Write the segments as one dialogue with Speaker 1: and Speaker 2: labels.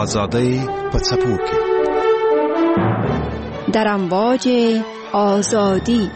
Speaker 1: آزادی پڅپوکي
Speaker 2: در امواج آزادی.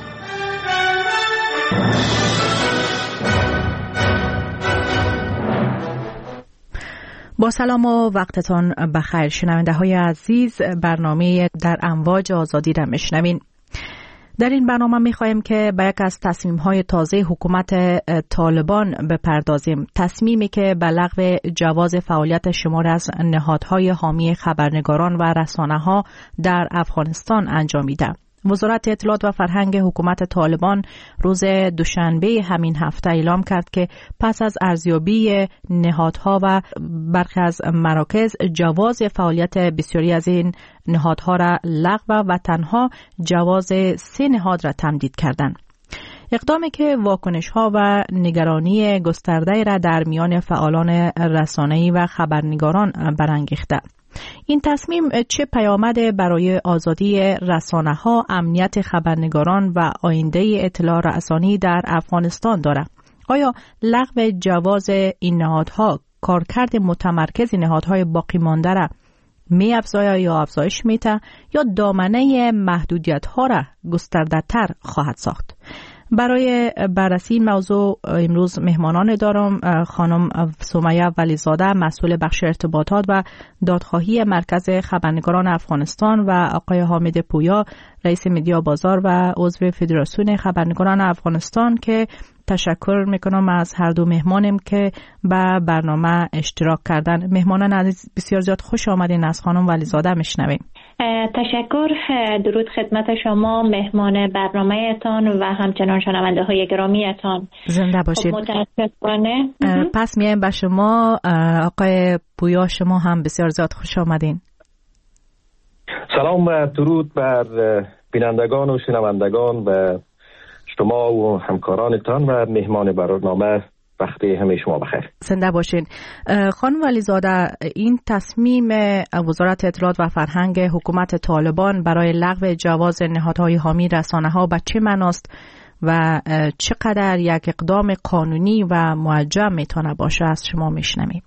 Speaker 3: با سلام و وقتتان بخیر شنونده های عزیز، برنامه در امواج آزادی را میشنوین. در این برنامه می‌خواهیم که به یک از تصمیم‌های تازه حکومت طالبان بپردازیم، تصمیمی که به لغو جواز فعالیت شماری از نهادهای حامی خبرنگاران و رسانه‌ها در افغانستان انجامیده. وزارت اطلاعات و فرهنگ حکومت طالبان روز دوشنبه همین هفته اعلام کرد که پس از ارزیابی نهادها و برخی از مراکز جواز فعالیت بسیاری از این نهادها را لغو و تنها جواز 3 نهاد را تمدید کردند. اقدامی که واکنش‌ها و نگرانی گسترده را در میان فعالان رسانه‌ای و خبرنگاران برانگیخته. این تصمیم چه پیامد برای آزادی رسانه‌ها، امنیت خبرنگاران و آینده اطلاع رسانی در افغانستان دارد؟ آیا لغو جواز این نهادها کارکرد متمرکز نهادهای باقی مانده را می افزاید یا افزایش میده یا دامنه محدودیت‌ها را گسترده‌تر خواهد ساخت؟ برای بررسی موضوع امروز مهمانان دارم. خانم سمیه ولیزاده، مسئول بخش ارتباطات و دادخواهی مرکز خبرنگاران افغانستان، و آقای حامد پویا، رئیس مدیا بازار و عضو فدراسیون خبرنگاران افغانستان، که تشکر میکنم از هر دو مهمانم که به برنامه اشتراک کردن. مهمانان عزیز، بسیار زیاد خوش آمدین. از خانم ولیزاده میشنویم.
Speaker 4: تشکر. درود خدمت شما، مهمان برنامه‌تان و همچنان شنونده های گرامیتان.
Speaker 3: زنده باشید.
Speaker 4: متاسفانه
Speaker 3: پس میایم به شما. آقای پویا، شما هم بسیار زیاد خوش آمدین.
Speaker 5: سلام و درود بر بینندگان و شنوندگان و شما و همکارانتان و مهمان برنامه. وقتی همه شما بخیر.
Speaker 3: زنده باشین. خانم ولیزاده، این تصمیم وزارت اطلاعات و فرهنگ حکومت طالبان برای لغو جواز نهادهای حامی رسانه‌ها به چه معناست و چقدر یک اقدام قانونی و موجه میتونه باشه؟ از شما میشنویم.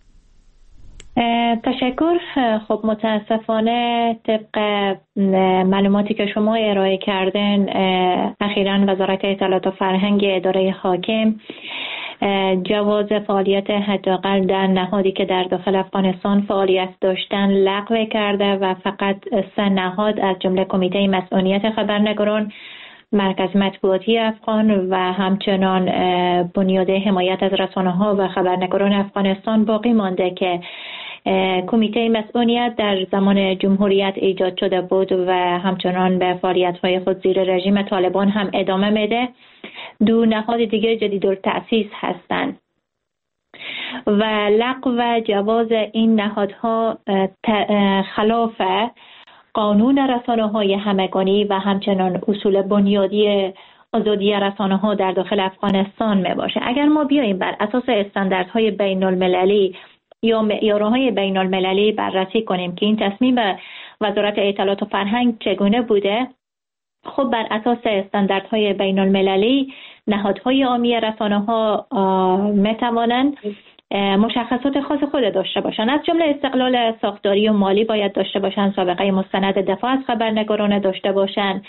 Speaker 4: تشکر. خب متاسفانه طبق معلوماتی که شما ارائه کردن، اخیراً وزارت اطلاعات و فرهنگ اداره حاکم جواز فعالیت حداقل در نهادی که در داخل افغانستان فعالیت داشتن لغو کرده و فقط 3 نهاد از جمله کمیته مسئولیت خبرنگاران، مرکز مطبوعاتی افغان و همچنان بنیاد حمایت از رسانه‌ها و خبرنگاران افغانستان باقی مانده که کمیته مسئولیت در زمان جمهوریت ایجاد شده بود و همچنان به فعالیت‌های خود زیر رژیم طالبان هم ادامه میده. 2 نهاد دیگر جدیدالتأسیس هستند و لغو جواز این نهادها خلاف قانون رسانه‌های همگانی و همچنان اصول بنیادی آزادی رسانه‌ها در داخل افغانستان می باشه. اگر ما بیاییم بر اساس استانداردهای بین‌المللی یا معیارهای بین‌المللی بررسی کنیم که این تصمیم وزارت اطلاعات و فرهنگ چگونه بوده، خب بر اساس استانداردهای بین‌المللی نهادهای عامی رسانه‌ها می‌توانند مشخصات خاص خود داشته باشند. از جمله استقلال ساختاری و مالی باید داشته باشند، سابقه مستند دفاع از خبرنگاران داشته باشند،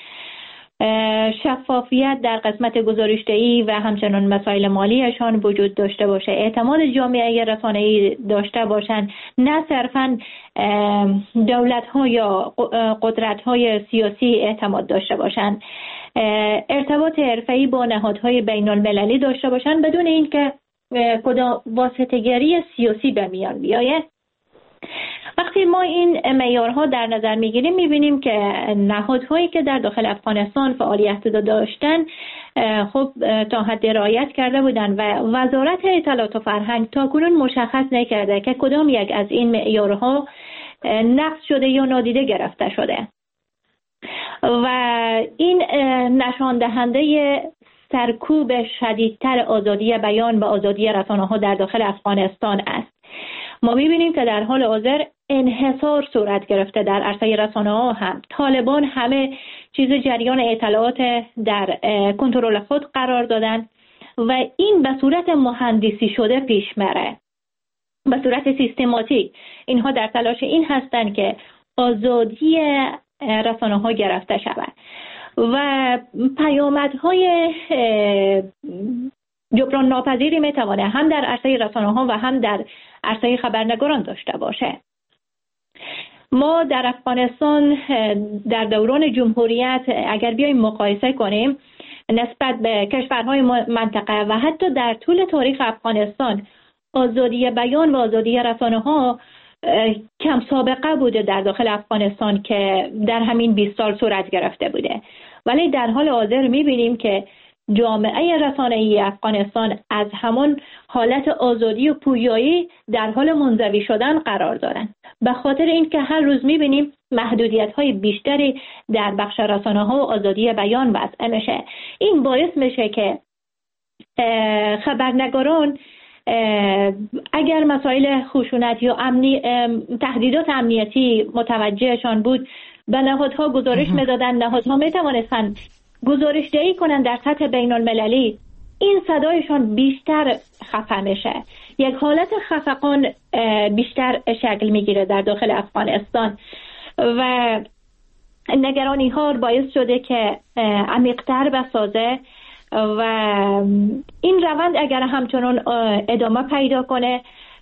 Speaker 4: شفافیت در قسمت گزارشدهی و همچنان مسائل مالیشان وجود داشته باشه، اعتماد جامعه رسانه‌ای داشته باشند، نه صرفاً دولت‌ها یا قدرت‌های سیاسی اعتماد داشته باشند، ارتباط حرفه‌ای با نهادهای بین‌المللی داشته باشند بدون اینکه کدام واسطه‌گری سیاسی به میان بیاید. وقتی ما این معیارها در نظر میگیریم میبینیم که نهادهایی که در داخل افغانستان فعالیت داشتن خب تا حد رعایت کرده بودن و وزارت اطلاعات و فرهنگ تاکنون مشخص نکرده که کدام یک از این معیارها نقض شده یا نادیده گرفته شده و این نشان دهنده سرکوب شدیدتر آزادی بیان و آزادی رسانه‌ها در داخل افغانستان است. ما می‌بینیم که در حال حاضر انحصار صورت گرفته در عرصه رسانه‌ها. هم طالبان همه چیز جریان اطلاعات در کنترل خود قرار دادن و این به صورت مهندسی شده پیش میره به صورت سیستماتیک اینها در تلاش این هستند که آزادی رسانه‌ها گرفته شود و پیامدهای جبران ناپذیری میتوانه هم در عرصه رسانه‌ها و هم در عرصه خبرنگاران داشته باشه. ما در افغانستان در دوران جمهوریت اگر بیایم مقایسه کنیم نسبت به کشورهای منطقه و حتی در طول تاریخ افغانستان، آزادی بیان و آزادی رسانه‌ها کم سابقه بوده در داخل افغانستان که در همین 20 سال صورت گرفته بوده، ولی در حال حاضر می‌بینیم که جامعه رسانه‌ای افغانستان از همان حالت آزادی و پویایی در حال منزوی شدن قرار دارند. به خاطر اینکه هر روز می‌بینیم محدودیت‌های بیشتری در بخش رسانه‌ها و آزادی بیان وضع میشه. این باعث میشه که خبرنگاران اگر مسائل خشونت یا تهدیدات امنیتی متوجهشان بود به نهادها گزارش میدادن، نهادها میتوانستن گزارش دهی کنن در سطح بین المللی، این صدایشان بیشتر خفه میشه، یک حالت خفقان بیشتر شکل میگیره در داخل افغانستان و نگرانی ها باعث شده که عمیق‌تر بسازه و این روند اگر همچنان ادامه پیدا کنه،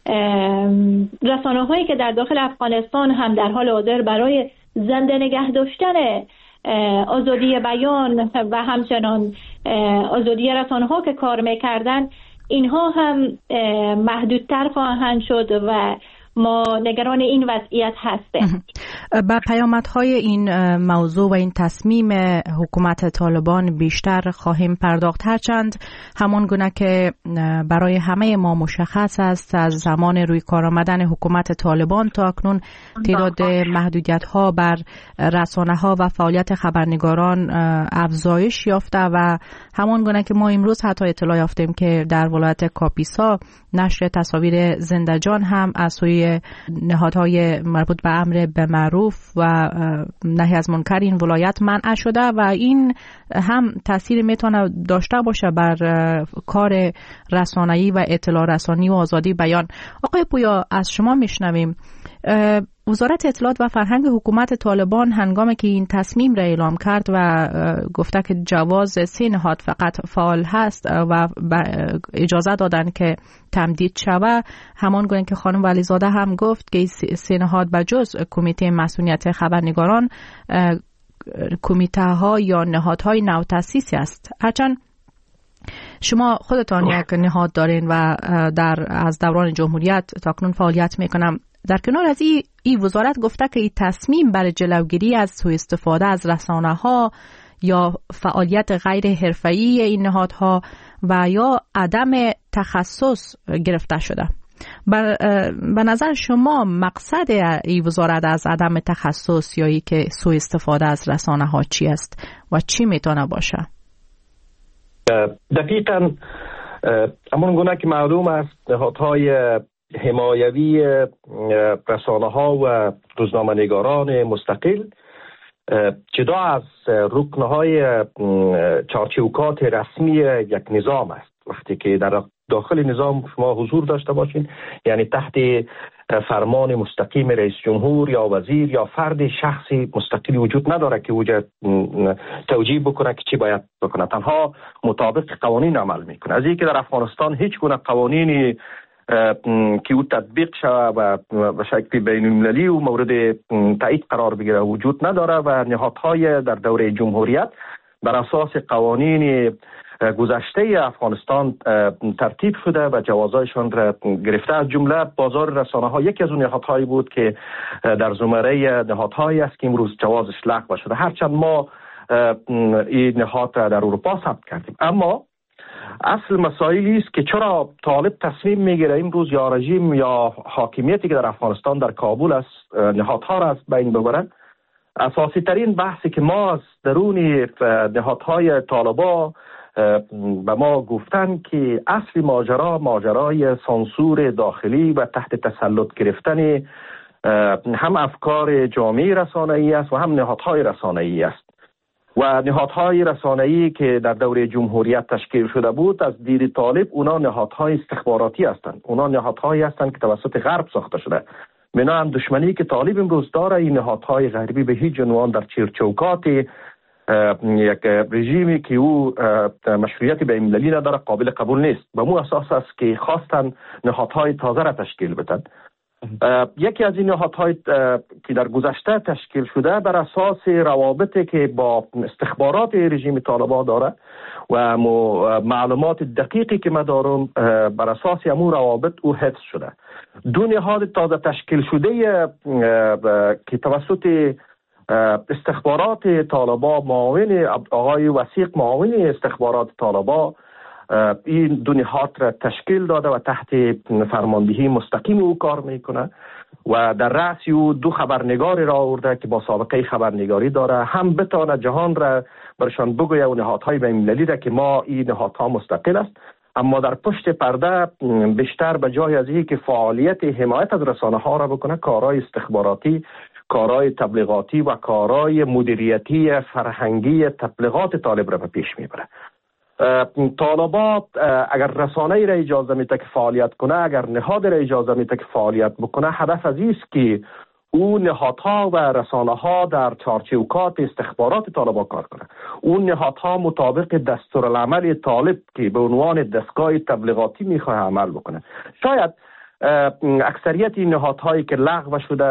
Speaker 4: رسانه‌هایی که در داخل افغانستان هم در حال حاضر برای زنده نگه داشتن آزادی بیان و همچنان آزادی رسانه‌ها که کار می‌کردن، اینها هم محدودتر خواهند شد و ما نگران این وضعیت هستیم.
Speaker 3: به پیامدهای این موضوع و این تصمیم حکومت طالبان بیشتر خواهیم پرداخت، هرچند همان گونه که برای همه ما مشخص است از زمان روی کار آمدن حکومت طالبان تا اکنون تعداد محدودیت‌ها بر رسانه‌ها و فعالیت خبرنگاران افزایش یافته و همان گونه که ما امروز حتی اطلاع یافتیم که در ولایت کاپیسا نشر تصاویر زنده‌جان هم از سوی نهادهای مربوط به امر به معروف و نهی از منکر این ولایت منع شده و این هم تاثیر میتونه داشته باشه بر کار رسانه‌ای و اطلاع رسانی و آزادی بیان. آقای پویا، از شما میشنویم. وزارت اطلاعات و فرهنگ حکومت طالبان هنگامی که این تصمیم را اعلام کرد و گفته که جواز 3 نهاد فقط فعال هست و اجازه دادن که تمدید شود، همان گونه که خانم ولیزاده هم گفت که 3 نهاد بجز کمیته مسئولیت خبرنگاران کمیته ها یا نهادهای نوتأسیسی است. هرچند شما خودتان یک نهاد دارین و از دوران جمهوریت تا کنون فعالیت میکنم، در کنار از این وزارت گفته که این تصمیم برای جلوگیری از سوء استفاده از رسانه‌ها یا فعالیت غیر حرفه‌ای این نهادها و یا عدم تخصص گرفته شده. به نظر شما مقصد این وزارت از عدم تخصص یا ای که سوء استفاده از رسانه‌ها چی است و چی میتونه باشه؟
Speaker 5: دقیقاً همون گونه که معلوم است، نهادهای حمایوی رسانه‌ها و روزنامه‌نگاران مستقل جدا از رکنهای چارچوبات رسمی یک نظام است. وقتی که در داخل نظام شما حضور داشته باشین، یعنی تحت فرمان مستقیم رئیس جمهور یا وزیر یا فرد شخصی مستقلی وجود نداره که وجود توجیه بکنه که چی باید بکنه، تنها مطابق قوانین عمل میکنه. از اینکه در افغانستان هیچ گونه قوانینی که او تطبیق شود و به شکل بین المللی و مورد تایید قرار بگیره وجود نداره و نهادهای در دوره جمهوریت بر اساس قوانین گذشته افغانستان ترتیب شده و جوازایشان را گرفته. از جمله بازار رسانه‌ها یکی از اون نهادهایی بود که در زمره نهادهایی است که امروز جوازش لغو شده، هرچند ما این نهاد را در اروپا ثبت کردیم. اما اصل مسائلی است که چرا طالب تصمیم میگیره امروز یا رژیم یا حاکمیتی که در افغانستان در کابل است نهادها را از بین ببرد. اساسی ترین بحثی که ما از درون نهادهای طالبا به ما گفتن که اصل ماجرای سانسور داخلی و تحت تسلط گرفتن هم افکار جامعه رسانه‌ای است و هم نهادهای رسانه‌ای است. و نهادهای رسانه‌ای که در دوره جمهوریت تشکیل شده بود از دید طالب اونا نهادهای استخباراتی هستند. اونا نهادهایی هستند که توسط غرب ساخته شده. بنا هم دشمنی که طالب امروز داره این نهادهای غربی به هیچ عنوان در چوکات یک رژیمی که او مشروعیت بین‌المللی نداره قابل قبول نیست. به مو اساس است که خواستن نهادهای تازه را تشکیل بدن. یکی از این نهادهای که در گذشته تشکیل شده بر اساس روابطی که با استخبارات رژیم طالبان داره و معلومات دقیقی که ما دارم بر اساس همون روابط او حفظ شده. دو نهاد تازه تشکیل شده که توسط استخبارات طالبان معاون آقای وثیق معاون استخبارات طالبان این دو نهاد را تشکیل داده و تحت فرماندهی مستقیم او کار میکنه و در رأس او دو خبرنگار را آورده که با سابقه خبرنگاری داره، هم بتونه جهان را برشان بگویه و نهادهای بین‌المللی را که ما این نهادها مستقل است، اما در پشت پرده بیشتر به جای از این که فعالیت حمایت از رسانه ها را بکنه، کارهای استخباراتی، کارهای تبلیغاتی و کارهای مدیریتی فرهنگی تبلیغات طالب را به پیش میبره. طالبان اگر رسانه‌ای را اجازه میده که فعالیت کنه، اگر نهاد را اجازه میده که فعالیت بکنه، هدف از است که اون نهادها و رسانه‌ها در چارچوبات استخبارات طالبان کار کنه. اون نهادها مطابق دستورالعمل طالب که به عنوان دستگاه تبلیغاتی میخواه عمل بکنه. شاید اکثریت این نهادهایی که لغو شده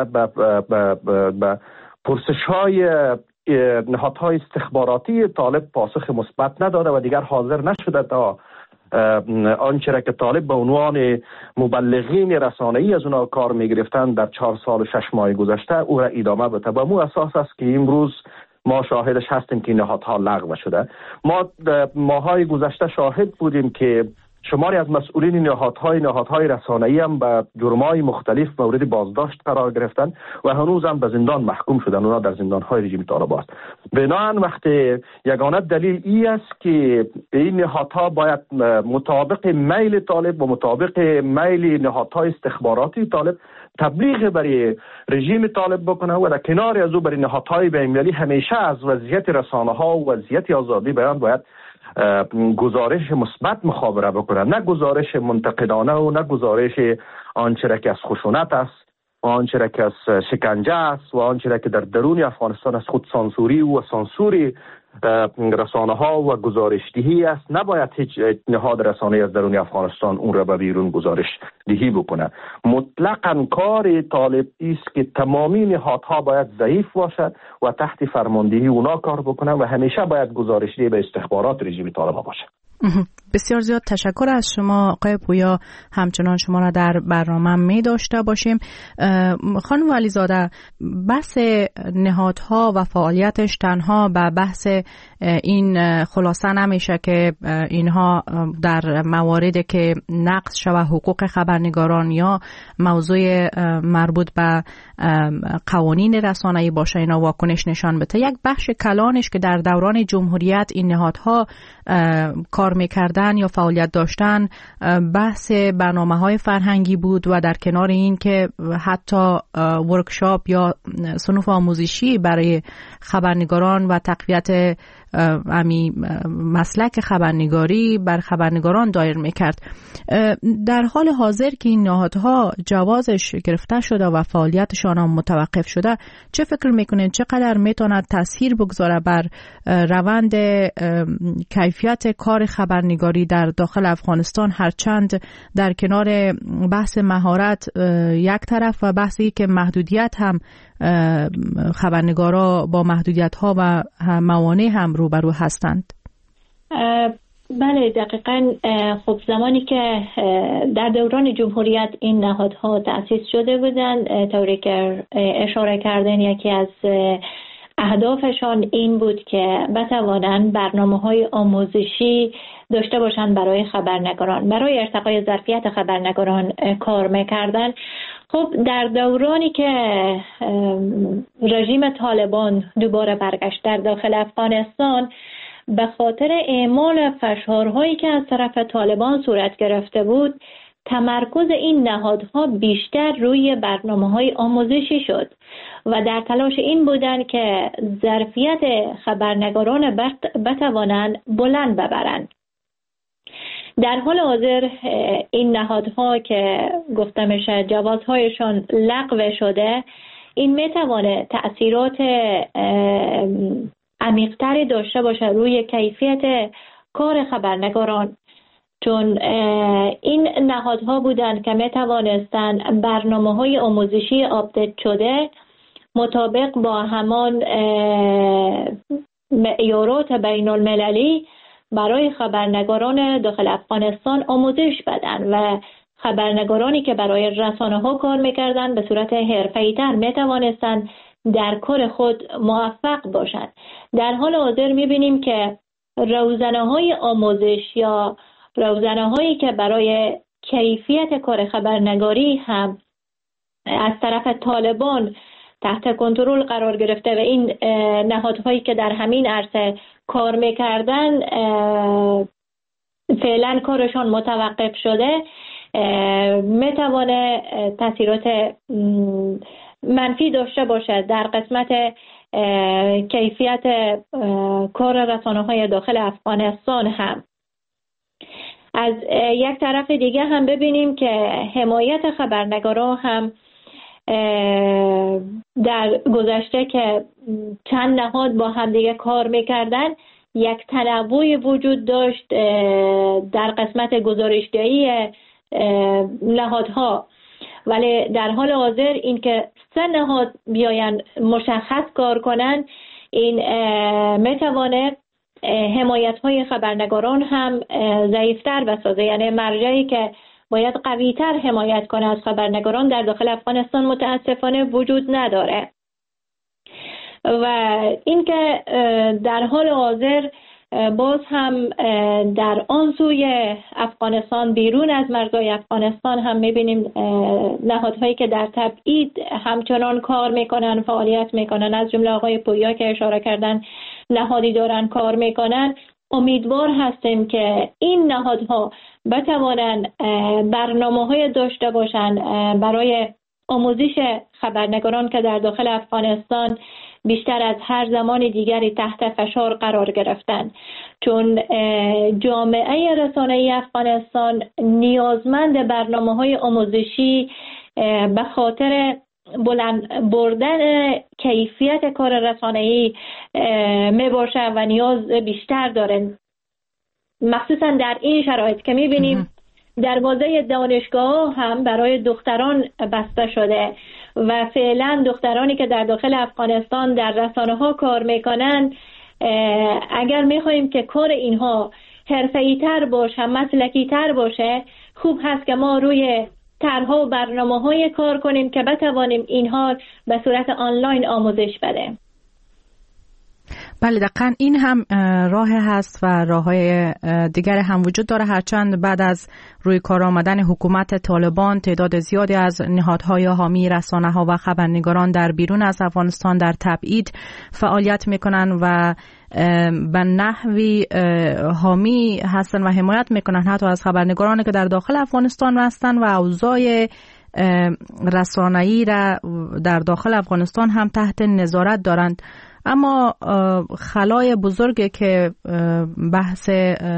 Speaker 5: به پرسش‌های نهادهای استخباراتی طالب پاسخ مثبت نداده و دیگر حاضر نشده تا آنچه را که طالب به عنوان مبلغین رسانه‌ای از اونا کار می‌گرفتن در 4 سال و 6 ماه گذشته او را ادامه بده. به مو اساس است که امروز ما شاهدش هستیم که نهادها لغو شده. ما ماهای گذشته شاهد بودیم که شماری از مسئولین نهادهای رسانه‌ای هم به جرم‌های مختلف مورد بازداشت قرار گرفتن و هنوز هم به زندان محکوم شدن. اونا در زندان‌های رژیم طالبان است. بنابراین وقتی یگانه دلیل این است که این نهادها باید مطابق میل طالب و مطابق میل نهادهای استخباراتی طالب تبلیغ برای رژیم طالب بکنه و در کنار از او برای نهادهای بین‌المللی همیشه از وضعیت رسانه‌ها و وضعیت آزادی بیان باید گزارش مثبت مخابره بکنه، نه گزارش منتقدانه و نه گزارش آنچه را که از خشونت است و آنچه را که از شکنجه است و آنچه را که در درون افغانستان از خود سانسوری و سانسوری رسانه ها و گزارش دهی است. نباید هیچ نهاد رسانه از درون افغانستان اون را به بیرون گزارش دهی بکنه. مطلقاً کار طالب است که تمامی نهادها باید ضعیف باشد و تحت فرماندهی اونا کار بکنه و همیشه باید گزارش دهی به استخبارات رژیم طالب باشه.
Speaker 3: بسیار زیاد تشکر از شما آقای پویا. همچنان شما را در برنامه می داشته باشیم. خانم ولیزاده، بحث نهادها و فعالیتش تنها به بحث این خلاصه نمیشه که اینها در مواردی که نقض شوه حقوق خبرنگاران یا موضوع مربوط به قوانین رسانه‌ای باشه اینا واکنش نشان بده. یک بخش کلانش که در دوران جمهوریت این نهادها کار میکردن یا فعالیت داشتن بحث برنامه‌های فرهنگی بود و در کنار این که حتی ورکشاپ یا صنوف آموزشی برای خبرنگاران و تقویت مسلک خبرنگاری بر خبرنگاران دایر میکرد. در حال حاضر که این نهادها جوازش گرفته شده و فعالیتشان هم متوقف شده، چه فکر میکنین چقدر میتواند تاثیر بگذاره بر روند کیفیت کار خبرنگاری در داخل افغانستان، هرچند در کنار بحث مهارت یک طرف و بحثی که محدودیت هم خبرنگارا با محدودیت ها و موانع هم روبرو هستند؟
Speaker 4: بله دقیقاً. خب زمانی که در دوران جمهوریت این نهادها تأسیس شده بودند، طوری که اشاره کردن یکی از اهدافشان این بود که بتوانند برنامه‌های آموزشی داشته باشند برای خبرنگاران، برای ارتقای ظرفیت خبرنگاران کار می‌کردند. خب در دورانی که رژیم طالبان دوباره برگشت در داخل افغانستان، به خاطر اعمال فشارهایی که از طرف طالبان صورت گرفته بود، تمرکز این نهادها بیشتر روی برنامه‌های آموزشی شد و در تلاش این بودند که ظرفیت خبرنگاران بتوانند بلند ببرند. در حال حاضر این نهادها که گفته میشه جوازهایشان لغو شده، این میتوانه تأثیرات عمیق‌تری داشته باشه روی کیفیت کار خبرنگاران، چون این نهادها بودند که میتوانستند برنامه‌های آموزشی آپدیت شده مطابق با همان معیارات بین المللی برای خبرنگاران داخل افغانستان آموزش بدن و خبرنگارانی که برای رسانه ها کار میکردن به صورت حرفه‌ای تر میتوانستند در کار خود موفق باشند. در حال حاضر میبینیم که روزنه های آموزش یا روزنه هایی که برای کیفیت کار خبرنگاری هم از طرف طالبان تحت کنترل قرار گرفته و این نهادهایی که در همین عرصه کار میکردن فعلا کارشان متوقف شده، میتوانه تاثیرات منفی داشته باشه در قسمت کیفیت کار رسانه‌های داخل افغانستان هم. از یک طرف دیگه هم ببینیم که حمایت خبرنگاران هم در گذشته که چند نهاد با هم دیگه کار میکردن یک تنوع وجود داشت در قسمت گزارشدهی نهادها، ولی در حال حاضر این که 3 نهاد بیاین مشخص کار کنن، این میتوانه حمایت های خبرنگاران هم ضعیفتر بسازه. یعنی مرجعی که باید قویتر حمایت کنه از خبرنگاران در داخل افغانستان متاسفانه وجود نداره و اینکه در حال حاضر باز هم در آن سوی افغانستان بیرون از مرزهای افغانستان هم میبینیم نهادهایی که در تبعید همچنان کار میکنن، فعالیت میکنن، از جمله آقای پویا که اشاره کردن نهادی دارن کار میکنن. امیدوار هستیم که این نهادها بتوانن برنامه‌های داشته باشن برای آموزش خبرنگاران که در داخل افغانستان بیشتر از هر زمان دیگری تحت فشار قرار گرفتند، چون جامعه رسانه‌ای افغانستان نیازمند برنامه‌های آموزشی به خاطر بلند بردن کیفیت کار رسانه‌ای می باشه و نیاز بیشتر داره، مخصوصا در این شرایط که می‌بینیم دروازه دانشگاه هم برای دختران بسته شده و فعلا دخترانی که در داخل افغانستان در رسانه‌ها کار میکنن، اگر میخوایم که کار اینها حرفه‌ای‌تر باشه، مسلکی‌تر باشه، خوب هست که ما روی طرح‌ها و برنامه‌های کار کنیم که بتوانیم اینها به صورت آنلاین آموزش بدیم.
Speaker 3: بله، دقیقاً این هم راه هست و راه‌های دیگر هم وجود داره، هرچند بعد از روی کار آمدن حکومت طالبان تعداد زیادی از نهادهای حامی رسانه‌ها و خبرنگاران در بیرون از افغانستان در تبعید فعالیت میکنن و به نحوی حامی هستن و حمایت میکنن حتی از خبرنگارانی که در داخل افغانستان هستن و اوضاع رسانه‌ای را در داخل افغانستان هم تحت نظارت دارند. اما خلای بزرگی که بحث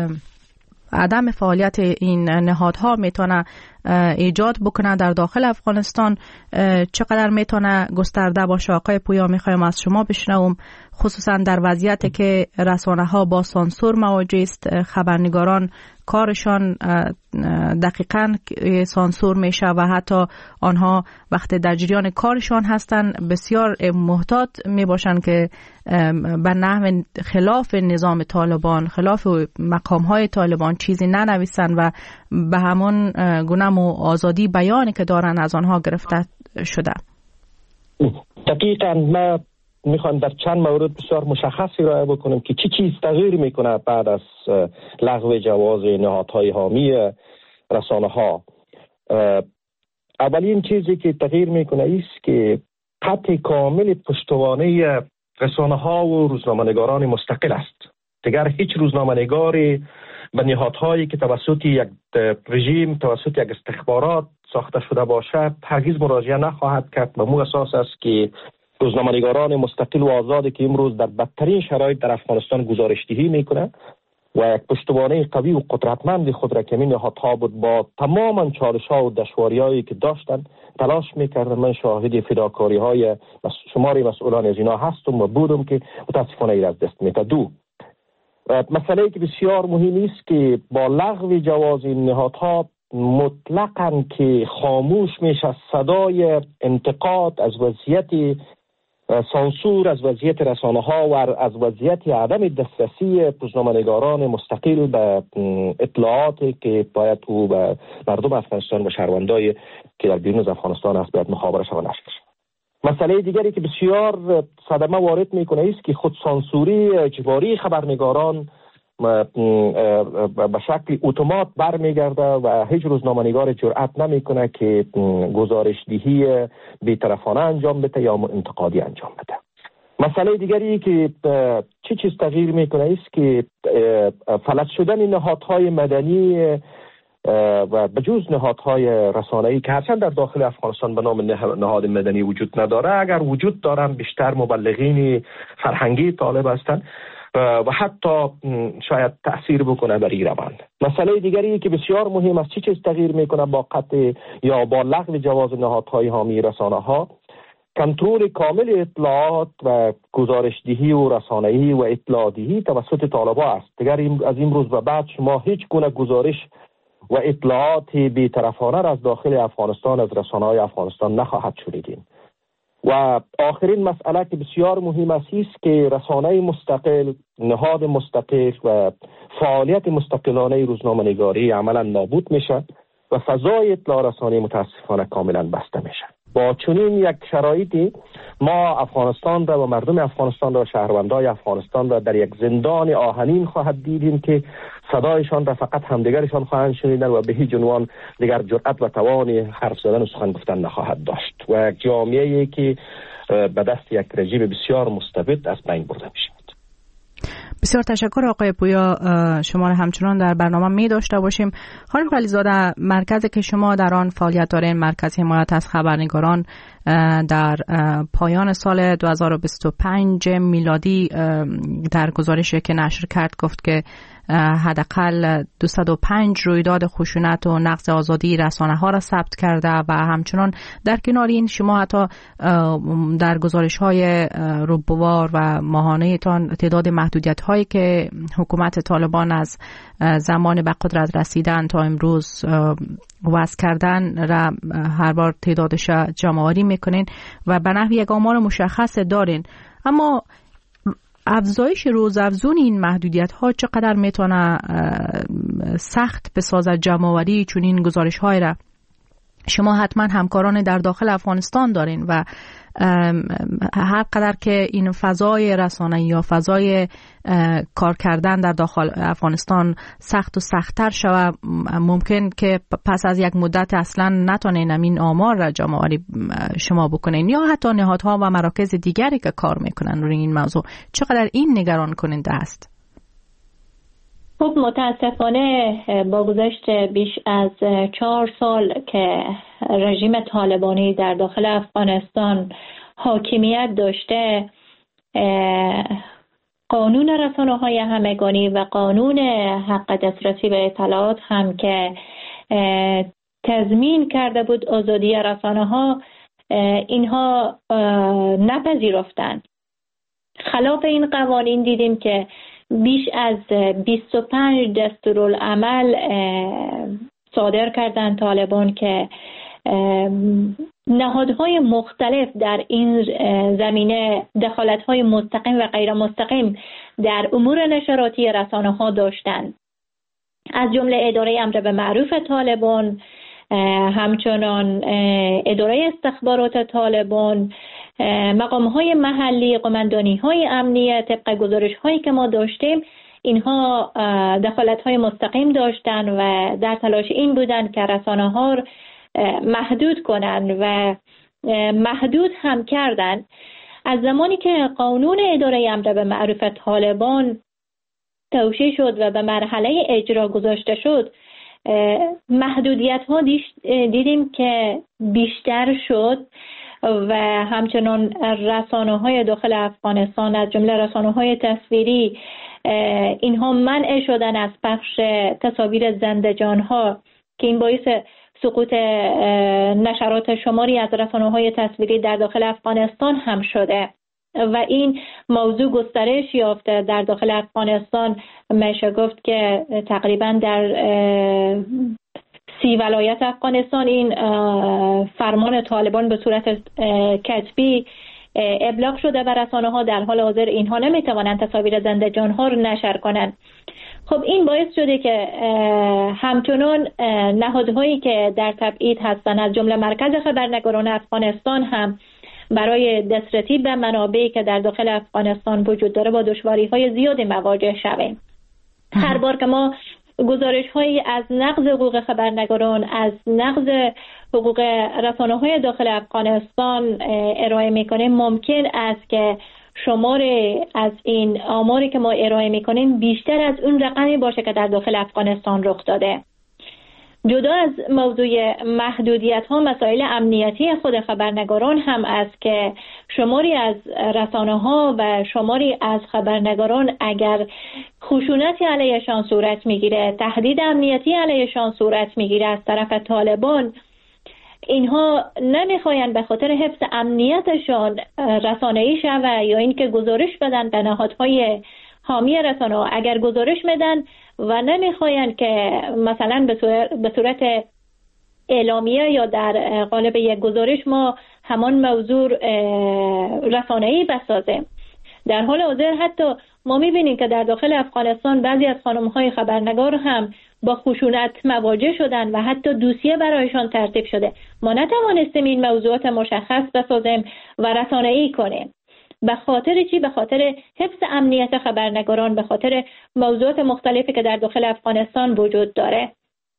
Speaker 3: عدم فعالیت این نهادها میتونه ایجاد بکنه در داخل افغانستان چقدر میتونه گسترده باشه؟ آقای پویا، میخوایم از شما بشنوم، خصوصا در وضعیتی که رسانه ها با سانسور مواجه است، خبرنگاران کارشان دقیقاً سانسور میشه و حتی آنها وقتی در جریان کارشان هستن بسیار محتاط میباشن که به نحو خلاف نظام طالبان، خلاف مقامهای طالبان چیزی ننویسن و به همون گونه آزادی بیانی که دارن از آنها گرفته شده.
Speaker 5: دقیقاً ما میخوام در چند مورد بسیار مشخصی ارائه بکنم که چی چیز تغییر میکنه بعد از لغو جواز نهادهای حامی رسانه ها. اولین چیزی که تغییر میکنه است که قطع کامل پشتوانه رسانه ها و روزنامه‌نگاران مستقل است. دیگر هیچ روزنامه‌نگاری به نهادهایی که توسط یک رژیم توسط یک استخبارات ساخته شده باشه هرگز مراجعه نخواهد کرد. به مو اساس است که روزنامه‌نگاران مستقل و آزادی که امروز در بدترین شرایط در افغانستان گزارش‌دهی میکنه و یک پشتوانه قوی و قدرتمند خود را که این نهادها بود با تمام چالش‌ها و دشواری‌هایی که داشتند تلاش می‌کردند. من شاهد فداکاری‌های شماری مسئولان از اینا هستم و بودم که متاسفانه این از دست می‌داد. دو مسئله که بسیار مهم است که با لغو جواز این نهادها مطلقاً که خاموش میشه صدای انتقاد از وضعیت سانسور، از وضعیت رسانه ها و از وضعیت عدم دسترسی روزنامه‌نگاران مستقل به اطلاعاتی که باید او به مردم افغانستان و شهروندای که در بیرون از افغانستان است باید مخابره شود و نشر شود. مسئله دیگری که بسیار صدمه وارد میکنه است که خود سانسوری اجباری خبرنگاران به شکل اتومات برمیگرده و هیچ روزنامه‌نگار جرأت نمیکنه که گزارش‌دهی بی‌طرفانه انجام بده یا انتقادی انجام بده. مسئله دیگری که چه چیز تغییر میکنه است که فلج شدن نهادهای مدنی و بجز نهادهای رسانه‌ای که هرچند در داخل افغانستان به نام نهاد مدنی وجود نداره، اگر وجود دارن بیشتر مبلغین فرهنگی طالب هستند و حتی شاید تأثیر بکنه بر این روند. مسئله دیگری که بسیار مهم است چه چیز تغییر میکنه با قطع یا با لغو جواز نهادهای حامی رسانه‌ها، کنترل کامل اطلاعات و گزارش‌دهی و رسانه‌ای و اطلاع‌دهی توسط طالبا است. دیگر از این روز به بعد شما هیچ گونه گزارش و اطلاعات بی‌طرفانه را از داخل افغانستان از رسانه‌های افغانستان نخواهد شنیدین. و آخرین مسئله که بسیار مهم است که رسانه مستقل، نهاد مستقل و فعالیت مستقلانه روزنامه‌نگاری عملا نابود میشه و فضای اطلاع رسانی متاسفانه کاملا بسته میشه. با چنین یک شرایطی ما افغانستان را و مردم افغانستان را و شهروندان افغانستان را در یک زندان آهنین خواهد دیدیم که صدایشان را فقط همدیگرشان خواهند شنیدن و به هیچ عنوان دیگر جرأت و توان حرف زدن و سخن گفتن نخواهد داشت و یک جامعه‌ای که به دست یک رژیم بسیار مستبد از بین برده میشه.
Speaker 3: بسیار تشکر آقای پویا، شما را همچنان در برنامه می داشته باشیم. خانم ولیزاده، مرکزی که شما در آن فعالیت دارین، مرکز حمایت از خبرنگاران، در پایان سال 2025 میلادی در گزارشی که نشر کرد گفت که حداقل 205 رویداد خشونت و نقض آزادی رسانه‌ها را ثبت کرده و همچنان در کنار این شما حتی در گزارش‌های ربوار و ماهانه تان تعداد محدودیت‌هایی که حکومت طالبان از زمان به قدرت رسیدن تا امروز وضع کردن را هر بار تعدادش جمع‌آوری میکنین و به نحو یک آمار مشخص دارین، اما افزایش روزافزون این محدودیت ها چقدر میتونه سخت بسازد جمع‌آوری چون این گزارش های را؟ شما حتما همکاران در داخل افغانستان دارین و هر قدر که این فضای رسانه‌ای یا فضای کار کردن در داخل افغانستان سخت و سخت‌تر شود، ممکن که پس از یک مدت اصلا نتونین این آمار را جمع‌آوری شما بکنین یا حتی نهادها و مراکز دیگری که کار میکنن روی این موضوع. چقدر این نگران کننده است؟
Speaker 4: خب متاسفانه با گذشت بیش از 4 سال که رژیم طالبانی در داخل افغانستان حاکمیت داشته، قانون رسانه‌های همگانی و قانون حق دسترسی به اطلاعات هم که تضمین کرده بود آزادی رسانه‌ها، اینها نپذیرفتند. خلاف این قوانین دیدیم که بیش از 25 دستورالعمل صادر کردن طالبان که نهادهای مختلف در این زمینه دخالت‌های مستقیم و غیر مستقیم در امور نشراتی رسانه‌ها داشتند، از جمله اداره امر به معروف طالبان، همچنان اداره استخبارات طالبان، مقام‌های محلی، قماندانی‌های امنیه. طبق گزارش‌هایی که ما داشتیم اینها دخالت‌های مستقیم داشتن و در تلاش این بودن که رسانه‌ها محدود کنن و محدود هم کردن. از زمانی که قانون اداره امر به معروف طالبان توشیح شد و به مرحله اجرا گذاشته شد، محدودیت ها دیدیم که بیشتر شد و همچنان رسانه های داخل افغانستان از جمله رسانه های تصویری اینها منع شدن از پخش تصاویر زنده‌جان ها که این باعث سقوط نشرات شماری از رسانه های تصویری در داخل افغانستان هم شده و این موضوع گسترش یافته در داخل افغانستان. میشه گفت که تقریبا در 30 ولایت افغانستان این فرمان طالبان به صورت کتبی ابلاغ شده و رسانه ها در حال حاضر اینها نمیتوانند تصاویر زنده‌جان ها رو نشر کنند. خب این باعث شده که همچنان نهادهایی که در تبعید هستند از جمله مرکز خبرنگاران افغانستان هم برای دسترسی به منابعی که در داخل افغانستان وجود داره با دشواری‌های زیادی مواجه شویم. هر بار که ما گزارش‌هایی از نقض حقوق خبرنگاران، از نقض حقوق رسانه‌های داخل افغانستان ارائه می‌کنیم، ممکن است که شمار از این آماری که ما ارائه می‌کنیم بیشتر از اون رقمی باشه که در داخل افغانستان رخ داده. جدا از موضوع محدودیت‌ها، مسائل امنیتی خود خبرنگاران هم است که شماری از رسانه‌ها و شماری از خبرنگاران اگر خشونتی علیهشان صورت می‌گیره، تهدید امنیتی علیهشان صورت می‌گیره از طرف طالبان، اینها نمیخواین به خاطر حفظ امنیتشان رسانه‌ای شوه یا اینکه گزارش بدن به نهادهای حامی رسانه‌ها. اگر گزارش میدن و نمیخواین که مثلا به صورت اعلامیه یا در قالب یک گزارش ما همان موضوع رسانه‌ای بسازیم. در حال حاضر حتی ما میبینیم که در داخل افغانستان بعضی از خانم‌های خبرنگار هم با خشونت مواجه شدن و حتی دوسیه برایشان ترتیب شده. ما نتوانستیم این موضوعات مشخص بسازیم و رسانه‌ای کنیم. به خاطر چی؟ به خاطر حفظ امنیت خبرنگاران، به خاطر موضوعات مختلفی که در داخل افغانستان وجود داره.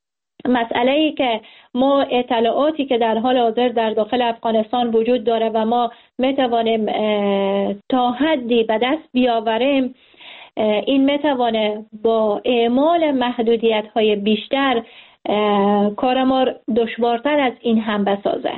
Speaker 4: مسئله ای که ما اطلاعاتی که در حال حاضر در داخل افغانستان وجود داره و ما میتوانیم تا حدی به دست بیاوریم، این میتوانه با اعمال محدودیت‌های بیشتر کار ما دشوارتر از این هم بسازه.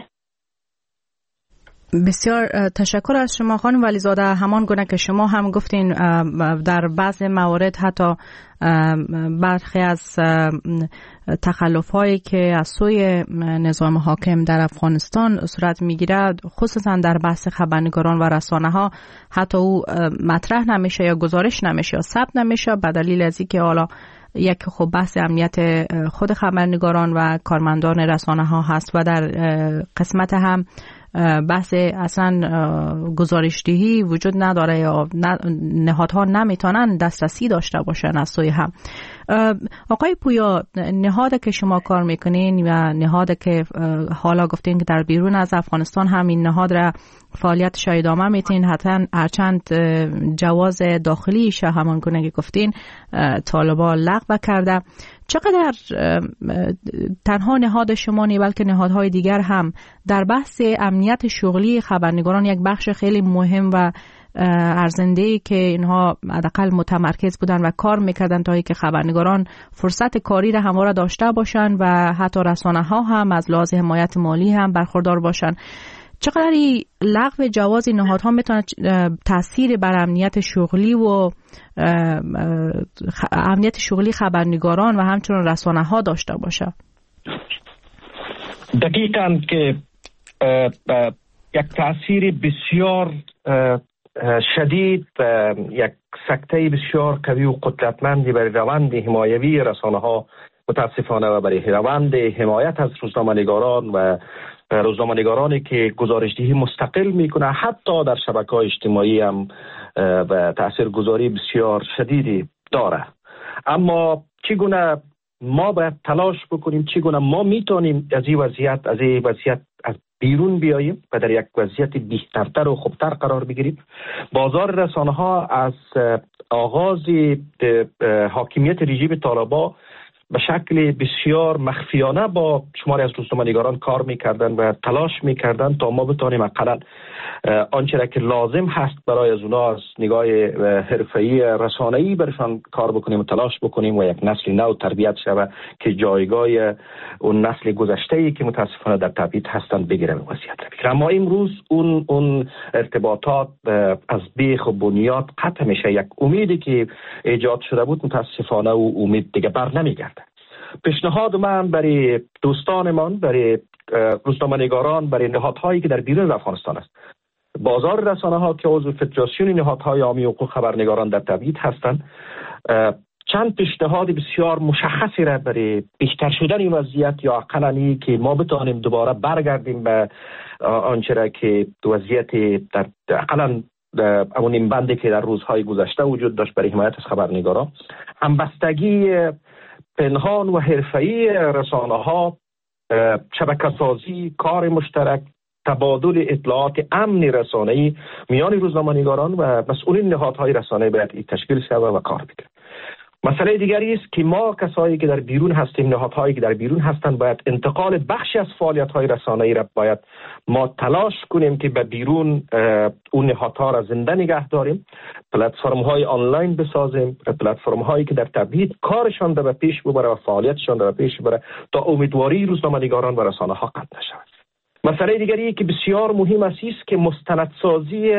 Speaker 3: بسیار تشکر از شما خانم ولیزاده. همان گونه که شما هم گفتین در بعض موارد حتی برخی از تخلف‌هایی که از سوی نظام حاکم در افغانستان صورت می‌گیرد، خصوصا در بحث خبرنگاران و رسانه‌ها، حتی او مطرح نمیشه یا گزارش نمیشه یا ثبت نمیشه به دلیل از اینکه حالا یک خب بحث امنیت خود خبرنگاران و کارمندان رسانه‌ها هست و در قسمت هم بحث اصلا گزارشدهی وجود نداره یا نهادها نمیتونن دسترسی داشته باشن از سوی هم. آقای پویا، نهاد که شما کار میکنین و نهاد که حالا گفتین که در بیرون از افغانستان هم این نهاد را فعالیتش ادامه میتین، حتی هرچند جواز داخلیش همان گونه که گفتین طالبان لغو کرده، چقدر تنها نهاد شما نی بلکه نهادهای دیگر هم در بحث امنیت شغلی خبرنگاران یک بخش خیلی مهم و ارزنده‌ای که اینها حداقل متمرکز بودن و کار میکردن تا اینکه خبرنگاران فرصت کاری را همواره داشته باشن و حتی رسانه‌ها هم از لحاظ حمایت مالی هم برخوردار باشن، چقدر لغو جواز نهادها میتونه تأثیر بر امنیت شغلی و امنیت شغلی خبرنگاران و همچنین رسانه‌ها داشته باشه؟
Speaker 5: دقیقاً که یک تأثیر بسیار شدید و یک سکته بسیار قوی و قدرتمندی برای روند حمایوی رسانه‌ها متاسفانه و برای روند حمایت از روزنامه‌نگاران و روزنامه‌نگارانی که گزارشدهی مستقل میکنه حتی در شبکه‌های اجتماعی هم و تاثیرگذاری بسیار شدیدی داره. اما چگونه ما باید تلاش بکنیم، چگونه ما میتونیم از این وضعیت از بیرون بیاییم و در یک وضعیت بهترتر و خوبتر قرار بگیریم. بازار رسانه‌ها از آغاز حاکمیت رژیم طالبان به شکل بسیار مخفیانه با شماری از روزنامه‌نگاران کار میکردن و تلاش میکردن تا ما بتانیم حداقل آنچه را که لازم هست برای از اونا از نگاه حرفه‌ای رسانه‌ای برشان کار بکنیم و تلاش بکنیم و یک نسل نو تربیت شود که جایگاه اون نسل گذشته‌ای که متاسفانه در تبعید هستند بگیره و وضعیت بگیره. اما امروز اون ارتباطات از بیخ و بنیاد قطع میشه. یک امیدی که ایجاد شده بود متاسفانه و امید دیگه بر نمیگرده. پیشنهاد من برای دوستانمان، برای روزنامه‌نگاران، برای نهادهایی که در بیرون افغانستان است، بازار رسانه‌ها که عضو فدراسیون نهادهای عامی حقوق خبرنگاران در تبعید هستند، چند پیشنهاد بسیار مشخصی را برای بهتر شدن این وضعیت یا اقلانی که ما بتوانیم دوباره برگردیم به آنچه را که وضعیت در اقلا اون این بندی که در روزهای گذشته وجود داشت برای حمایت از خبرنگاران، همبستگی پنهان و حرفه‌ای رسانه‌ها، شبکه‌سازی، کار مشترک، تبادل اطلاعات امن رسانه‌ای میان روزنامه‌نگاران و مسئولین نهادهای رسانه‌ای باید تشکیل شود و کار بکنه. مسئله دیگری است که ما کسایی که در بیرون هستیم، نهادهایی که در بیرون هستند، باید انتقال بخشی از فعالیت‌های رسانه‌ای را باید ما تلاش کنیم که به بیرون اون نهادها را زنده نگه داریم، پلتفرم‌های آنلاین بسازیم، پلتفرم‌هایی که در تبعید کارشان را به پیش ببره و فعالیتشان را به پیش ببره تا امیدواری روزنامه‌نگاران و رسانه‌ها قطع نشود. مسئله دیگری که بسیار مهم است که مستندسازی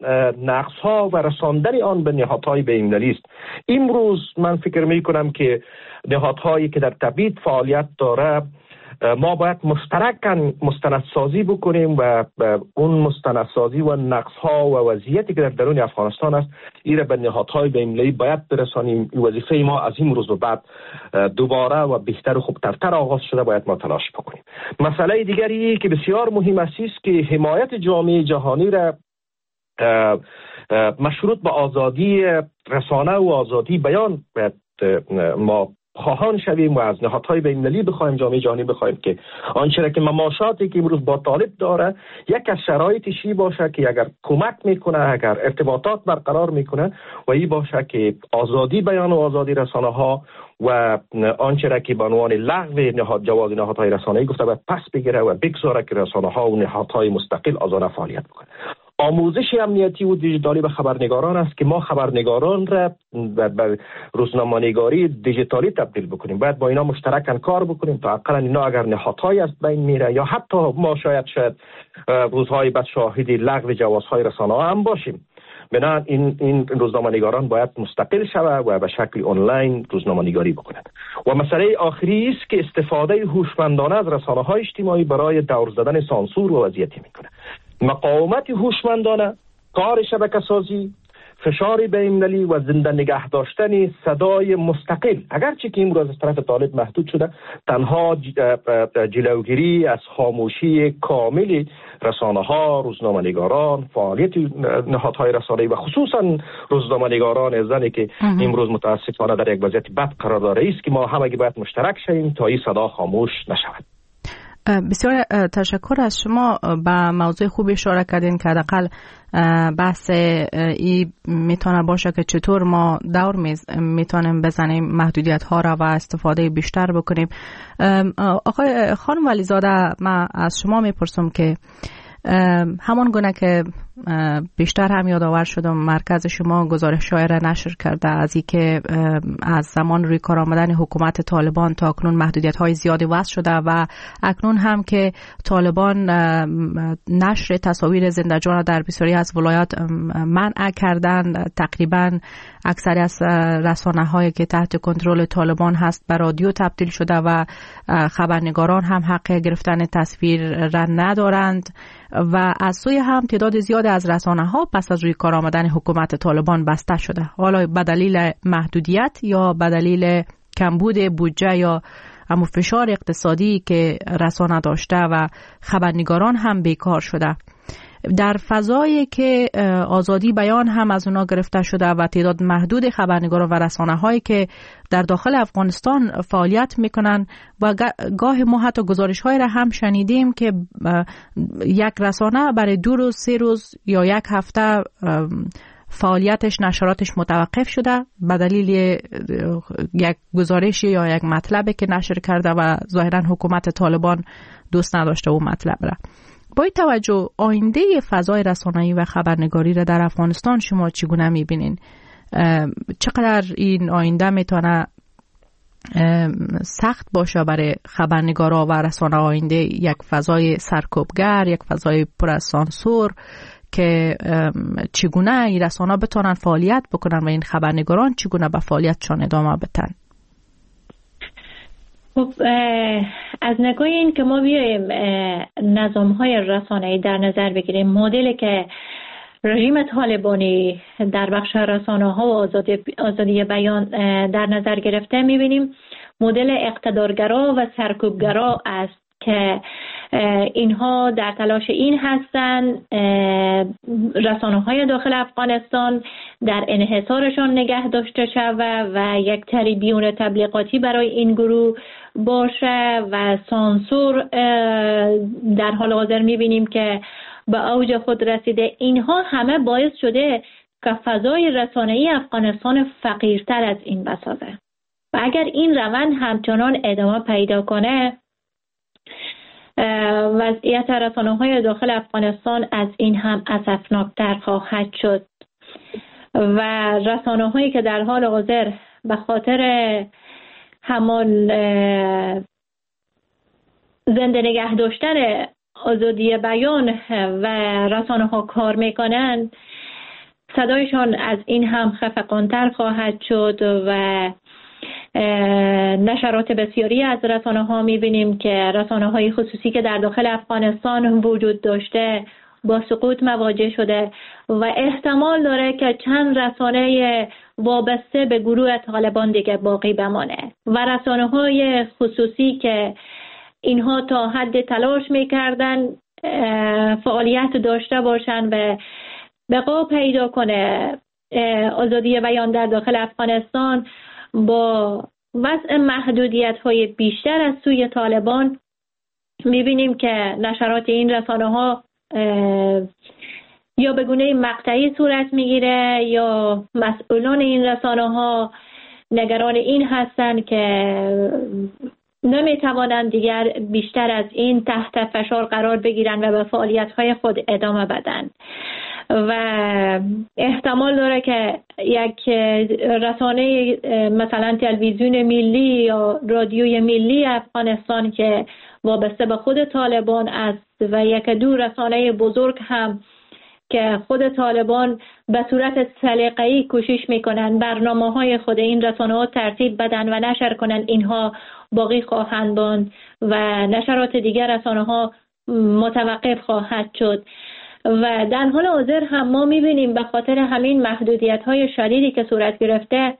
Speaker 5: نقص‌ها و رساندن آن به نهادهای بین‌المللی است. امروز من فکر می‌کنم که نهادهایی که در تبعید فعالیت داره ما باید مشترکاً مستندسازی بکنیم و اون مستندسازی و نقص‌ها و وضعیتی که در درون افغانستان است این به نهادهای بین‌المللی باید برسانیم. وظیفه ما از این روز به بعد دوباره و بهتر و خوبتر آغاز شده، باید ما تلاش بکنیم. مسئله دیگری که بسیار مهم است که حمایت جامعه جهانی را مشروط به آزادی رسانه و آزادی بیان ما خواهان شویم و از نهادهای بین‌المللی بخوایم، جامعه جهانی بخوایم که آنچه را که مماشاتی که امروز با طالب داره یک از شرایطشی باشه که اگر کمک میکنه، اگر ارتباطات برقرار میکنه و این باشه که آزادی بیان و آزادی رسانه ها و آنچه را که به عنوان لغو جواز نهادهای رسانه‌ای گفته باید پس بگیره و بگذاره که رسانه ها و نهادهای مستقل آزادانه فعالیت بکنه. آموزش امنیتی و دیجیتالی به خبرنگاران است که ما خبرنگاران را به روزنامه‌نگاری دیجیتالی تبدیل بکنیم. باید با اینا مشترکاً کار بکنیم تا حداقل اینا اگر نهادهای از بین میره یا حتی ما شاید روزهای بعد شاهد لغو جوازهای رسانه ها هم باشیم. بنابراین این روزنامه‌نگاران باید مستقل شود و به شکل آنلاین روزنامه‌نگاری بکنند. و مسئله آخری است که استفاده هوشمندانه از رسانه‌های اجتماعی برای دور زدن سانسور و وضعیتی میکنه. مقاومت هوشمندانه، کار شبکه‌سازی، فشار بین‌المللی و زنده نگه داشتن صدای مستقل، اگرچه که امروز از طرف طالب محدود شده، تنها جلوگیری از خاموشی کامل رسانه‌ها، روزنامه‌نگاران، فعالیت نهادهای رسانه‌ای و خصوصا روزنامه‌نگاران زنی که امروز متاسفانه در یک وضعیت بد قرار داره است که ما همگی باید مشترک شویم تا این صدا خاموش نشود.
Speaker 3: بسیار تشکر از شما. به موضوع خوب اشاره کردین که حداقل بحث ای میتونه باشه که چطور ما دور میتونیم بزنیم محدودیت ها را و استفاده بیشتر بکنیم. آقای خانم ولیزاده، من از شما میپرسم که همان گونه که بیشتر هم یادآور شدم مرکز شما گزارش‌های را نشر کرده از اینکه از زمان روی کار آمدن حکومت طالبان تا اکنون محدودیت‌های زیادی وضع شده و اکنون هم که طالبان نشر تصاویر زنده جان را در بسیاری از ولایات منع کردن، تقریبا اکثر از رسانه‌هایی که تحت کنترل طالبان هست به رادیو تبدیل شده و خبرنگاران هم حق گرفتن تصویر را ندارند و از سوی هم تعداد زیاد از رسانه‌ها پس از روی کار آمدن حکومت طالبان بسته شده، حالا به دلیل محدودیت یا به دلیل کمبود بودجه یا اما فشار اقتصادی که رسانه داشته و خبرنگاران هم بیکار شده. در فضایی که آزادی بیان هم از اونا گرفته شده و تعداد محدود خبرنگاران و رسانه‌هایی که در داخل افغانستان فعالیت میکنن و گاه ما حتی گزارش‌هایی را هم شنیدیم که یک رسانه برای 2 روز 3 روز یا یک هفته فعالیتش، نشراتش متوقف شده به دلیل یک گزارش یا یک مطلبی که نشر کرده و ظاهرا حکومت طالبان دوست نداشته و مطلب را. با این توجه آینده فضای رسانه‌ای و خبرنگاری را در افغانستان شما چگونه می‌بینین؟ چقدر این آینده میتونه سخت باشه برای خبرنگارا و رسانه آینده، یک فضای سرکوبگر، یک فضای پر از سانسور که چگونه این رسانه بتونن فعالیت بکنن و این خبرنگاران چگونه به فعالیتشان ادامه بدن؟
Speaker 4: خب از نگاه این که ما بیایم نظام‌های رسانه‌ای در نظر بگیریم، مدلی که رژیم طالبانی در بخش رسانه‌ها و آزادی بیان در نظر گرفته، می‌بینیم مدل اقتدارگرا و سرکوبگرا است که اینها در تلاش این هستند رسانه‌های داخل افغانستان در انحصارشان نگه داشته شود و یک تریبیون تبلیغاتی برای این گروه باشه و سانسور در حال حاضر می‌بینیم که به اوج خود رسیده. اینها همه باعث شده که فضای رسانه‌ای افغانستان فقیرتر از این بسازه و اگر این روند همچنان ادامه پیدا کنه، وضعیت رسانه‌های داخل افغانستان از این هم اسفناکتر خواهد شد و رسانه‌هایی که در حال حاضر به خاطر همان زنده نگه داشتن آزادی بیان و رسانه‌ها کار میکنن، صدایشان از این هم خفقان‌تر خواهد شد و نشرات بسیاری از رسانه‌ها می‌بینیم که رسانه‌های خصوصی که در داخل افغانستان وجود داشته با سقوط مواجه شده و احتمال داره که چند رسانه وابسته به گروه طالبان دیگه باقی بمانه و رسانه‌های خصوصی که اینها تا حد تلاش می‌کردن فعالیت داشته باشن و بقا پیدا کنه آزادی بیان در داخل افغانستان، با وضع محدودیت‌های بیشتر از سوی طالبان می‌بینیم که نشرات این رسانه‌ها یا به گونه مقطعی صورت می‌گیره یا مسئولان این رسانه‌ها نگران این هستند که نمی‌توانند دیگر بیشتر از این تحت فشار قرار بگیرن و به فعالیت‌های خود ادامه بدن و احتمال داره که یک رسانه مثلا تلویزیون ملی یا رادیوی ملی افغانستان که وابسته به خود طالبان است و یک دو رسانه بزرگ هم که خود طالبان به صورت سلیقه‌ای کوشش میکنن برنامه‌های خود این رسانه‌ها ترتیب بدن و نشر کنن، اینها باقی خواهند ماند و نشرات دیگر رسانه‌ها متوقف خواهد شد. و در حال حاضر هم ما می‌بینیم به خاطر همین محدودیت‌های شدیدی که صورت گرفته،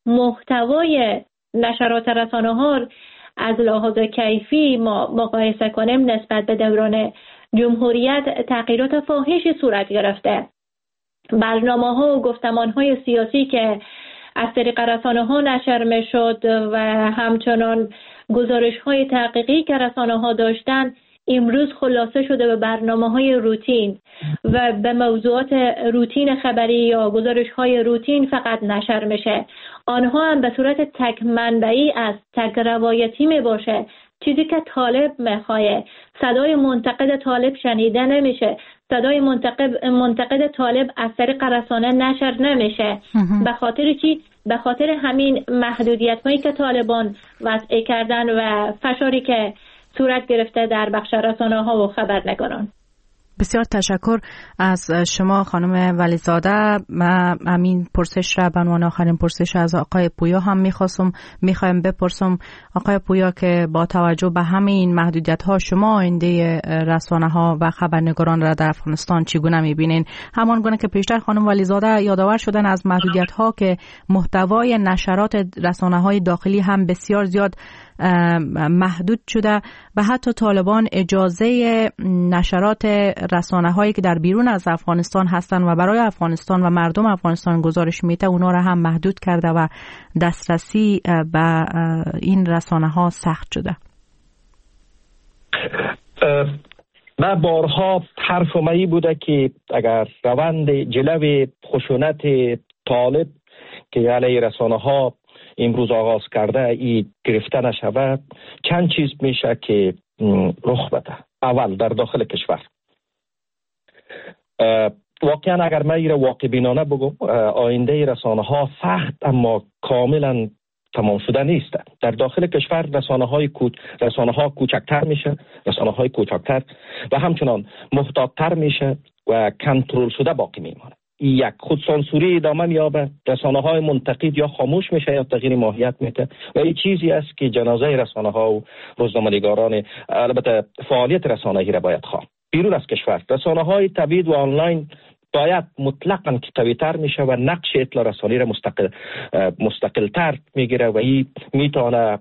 Speaker 4: محتوای نشرات رسانه‌ها از لحاظ کیفی ما مقایسه کنیم نسبت به دوران جمهوریت تغییرات فاحشی صورت گرفته. برنامه‌ها و گفتمان‌های سیاسی که از طریق رسانه‌ها نشر می‌شد و همچنان گزارش‌های تحقیقی که رسانه‌ها داشتن امروز خلاصه شده به برنامه‌های روتین و به موضوعات روتین خبری یا گزارش‌های روتین فقط نشر میشه. آنها هم به صورت تک منبعی از تک روایتی می باشه، چیزی که طالب میخواه. صدای منتقد طالب شنیده نمیشه، صدای منتقد طالب از طریق رسانه نشر نمیشه. به خاطر چی؟ به خاطر همین محدودیت‌هایی که طالبان وضع کردن و فشاری که صورت گرفته در بخش رسانه‌ها و خبرنگاران.
Speaker 3: بسیار تشکر از شما خانم ولیزاده. من همین پرسش را به عنوان آخرین پرسش از آقای پویا هم میخوایم بپرسم. آقای پویا که با توجه به همین محدودیت‌ها شما آینده رسانه‌ها و خبرنگاران را در افغانستان چگونه می‌بینین؟ همان گونه که پیشتر خانم ولیزاده یادآور شدن از محدودیت‌ها که محتوای نشرات رسانه‌های داخلی هم بسیار زیاد محدود شده و حتی طالبان اجازه نشرات رسانه‌هایی که در بیرون از افغانستان هستند و برای افغانستان و مردم افغانستان گزارش میده اونا را هم محدود کرده و دسترسی به این رسانه‌ها سخت شده.
Speaker 5: و بارها حرف ما بوده که اگر روند جلو خشونت طالب که علیه رسانه ها امروز آغاز کرده ای گرفته نشود، چند چیز میشه که رخ بده. اول در داخل کشور واقعا اگر من ایره واقع بینانه بگم، آینده رسانه ها سخت اما کاملا تمام شده نیست. در داخل کشور رسانه ها کوچکتر میشه، رسانه های کوچکتر و همچنان محتاط‌تر میشه و کنترل شده باقی میمانه. یک خودسانسوری ادامه میابه، رسانه های منتقد یا خاموش میشه یا تغییر ماهیت میده و این چیزی است که جنازه رسانه ها و روزنامه‌نگاران، البته فعالیت رسانه‌ای را باید خواند. بیرون از کشور رسانه های تبعید و آنلاین باید مطلقاً که قوی‌تر میشه و نقش اطلاع رسانی را مستقل‌تر میگیره و این میتونه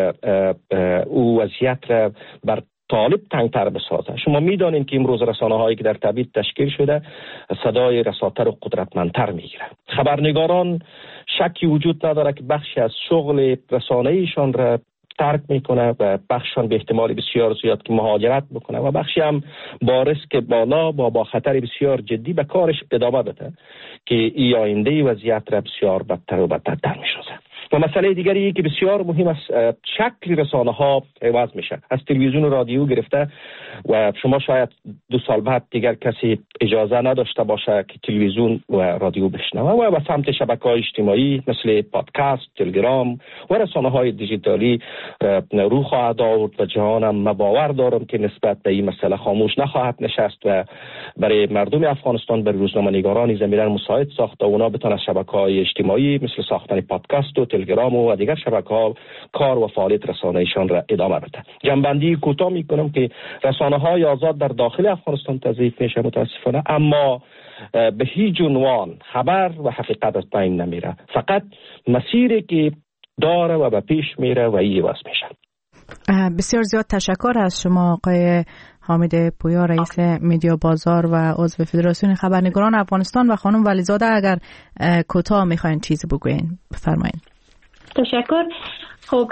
Speaker 5: او وضعیت را بر طالب تنگتر بسازه. شما میدانید که امروز رسانه هایی که در تبعید تشکیل شده صدای رساتر و قدرتمندتر میگیره. خبرنگاران شکی وجود نداره که بخشی از شغل رسانه ایشان را ترک میکنه و بخششان به احتمال بسیار زیاد که مهاجرت بکنه و بخشی هم با ریسک بالا و با خطر بسیار جدی به کارش ادامه بده که این آینده وضعیت را بسیار بدتر و بدتر میسازه. و مسئله دیگری که بسیار مهم است، شکل رسانه ها عوض میشه، از تلویزیون و رادیو گرفته و شما شاید 2 سال بعد دیگر کسی اجازه نداشته باشه که تلویزیون و رادیو بشنوه و به سمت شبکه‌های اجتماعی مثل پادکست، تلگرام و رسانه های دیجیتالی رو خواهد آورد و جهانم من باور دارم که نسبت به این مسئله خاموش نخواهد نشست و برای مردم افغانستان، برای روزنامه‌نگاران زمینه مساعد ساخته و اونا بتونن شبکه‌های اجتماعی مثل ساختن پادکست و تلگرام و دیگر شبکه‌ها کار و فعالیت رسانه‌ایشان را ادامه بده. جنبندی کوتاه میکنم که رسانه‌های آزاد در داخل افغانستان تضعیف میشه متاسفانه، اما به هیچ عنوان خبر و حقیقت از بین نمیره، فقط مسیری که داره و به پیش میره و این عوض میشه.
Speaker 3: بسیار زیاد تشکر از شما آقای حامد پویا، رئیس مدیا بازار و عضو فدراسیون خبرنگاران افغانستان، و خانم ولیزاده اگر کوتاه میخواین چیزی بگوین بفرمایید.
Speaker 4: تشکر. خب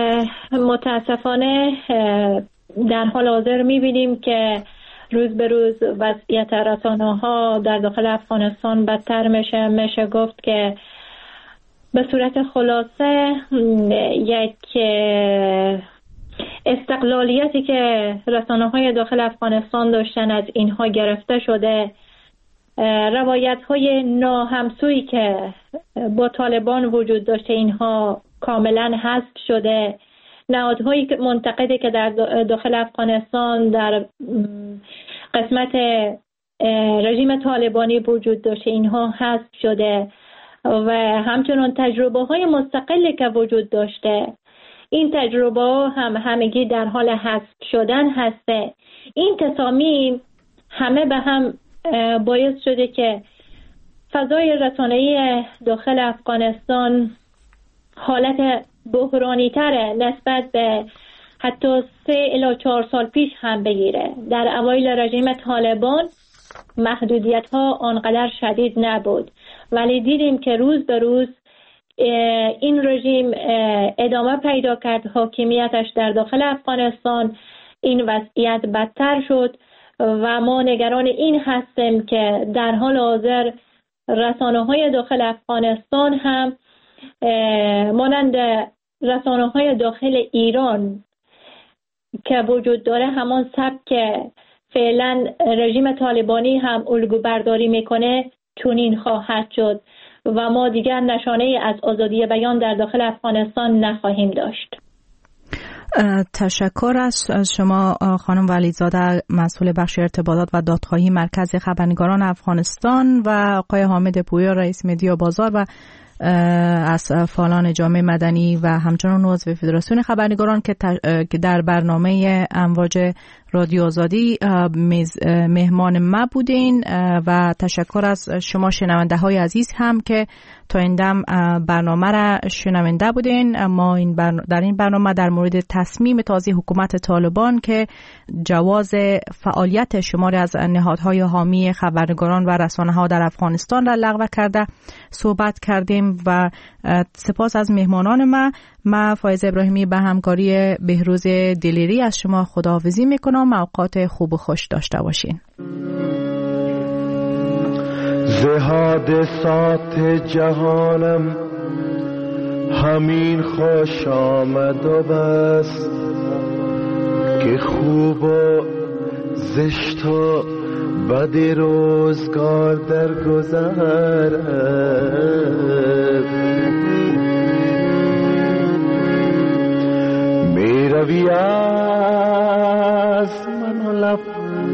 Speaker 4: متاسفانه در حال حاضر میبینیم که روز به روز وضعیت رسانه‌ها در داخل افغانستان بدتر میشه گفت که به صورت خلاصه یک استقلالیتی که رسانه‌های داخل افغانستان داشتن از اینها گرفته شده، روایت‌های ناهمسویی که با طالبان وجود داشته اینها کاملا حذف شده، نهادهای منتقدی که در داخل افغانستان در قسمت رژیم طالبانی وجود داشته اینها حذف شده و همچنان تجربه‌های مستقلی که وجود داشته، این تجربه هم همگی در حال حذف شدن هسته. این تصامیم همه به هم باعث شده که فضای رسانه‌ای داخل افغانستان حالت بحرانی تره نسبت به حتی 3 الی 4 سال پیش هم بگیره. در اوایل رژیم طالبان محدودیت ها آنقدر شدید نبود، ولی دیدیم که روز به روز این رژیم ادامه پیدا کرد، حاکمیتش در داخل افغانستان، این وضعیت بدتر شد و ما نگران این هستیم که در حال حاضر رسانه‌های داخل افغانستان هم مانند رسانه‌های داخل ایران که وجود داره همان سبک فعلا رژیم طالبانی هم الگو برداری میکنه چنین خواهد شد و ما دیگر نشانه از آزادی بیان در داخل افغانستان نخواهیم داشت.
Speaker 3: تشکر از شما خانم ولیزاده، مسئول بخش ارتباطات و دادخواهی مرکز خبرنگاران افغانستان، و آقای حامد پویا، رئیس مدیا بازار و از فعالان جامعه مدنی و همچنان عضو فدراسیون خبرنگاران که در برنامه امواج رادیو آزادی مهمان ما بودین، و تشکر از شما شنونده های عزیز هم که تا این دم برنامه را شنونده بودین. ما در این برنامه در مورد تصمیم تازه حکومت طالبان که جواز فعالیت شماری از نهادهای حامی خبرنگاران و رسانه ها در افغانستان را لغو کرده صحبت کردیم میکنم و سپاس از مهمانان من فایز ابراهیمی به همکاری بهروز دلیری از شما خداحافظی میکنم. اوقات خوب و خوش داشته باشین.
Speaker 6: زهاد سات جهانم همین خوش آمد و بس که خوب و زشت و بد روزگار در گذر می روی از من و لب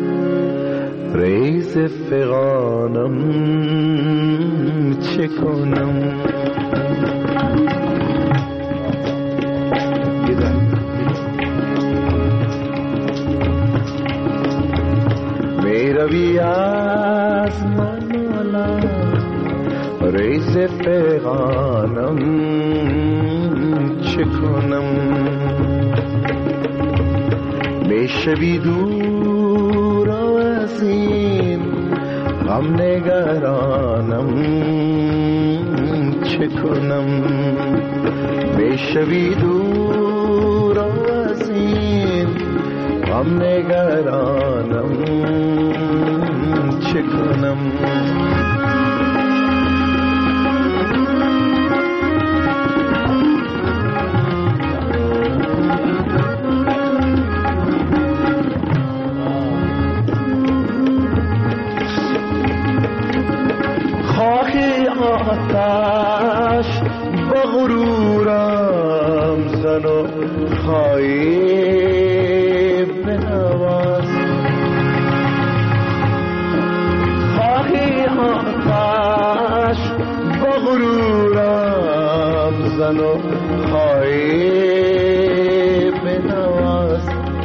Speaker 6: ریز فغانم چه کنم می روی از من و لب ریز فغانم چه کنم می شوی دور از این غم نگرانم چه کنم می شوی دور از این غم نگرانم چه کنم آتش با غرورم زن و خواهی بنواز خواهی آتش با غرورم زن و خواهی بنواز